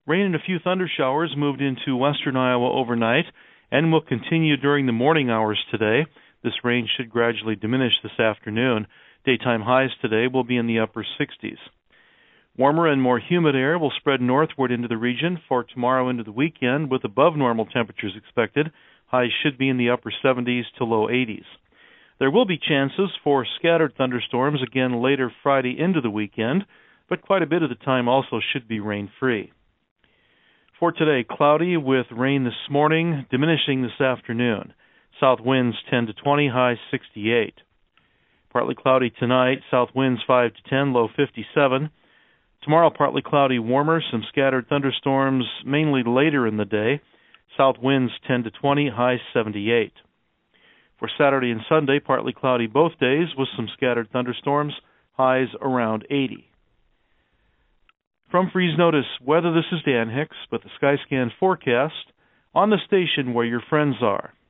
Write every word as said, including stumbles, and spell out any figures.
Rain and a few thunder showers moved into western Iowa overnight and will continue during the morning hours today. This rain should gradually diminish this afternoon. Daytime highs today will be in the upper sixties. Warmer and more humid air will spread northward into the region for tomorrow into the weekend, with above normal temperatures expected. Highs should be in the upper seventies to low eighties. There will be chances for scattered thunderstorms again later Friday into the weekend, but quite a bit of the time also should be rain-free. For today, cloudy with rain this morning, diminishing this afternoon. South winds ten to twenty, high sixty-eight. Partly cloudy tonight, south winds five to ten, low fifty-seven. Tomorrow, partly cloudy, warmer, some scattered thunderstorms mainly later in the day. South winds ten to twenty, high seventy-eight. For Saturday and Sunday, partly cloudy both days with some scattered thunderstorms, highs around eighty. From Freeze Notice Weather, this is Dan Hicks with the Skyscan forecast on the station where your friends are.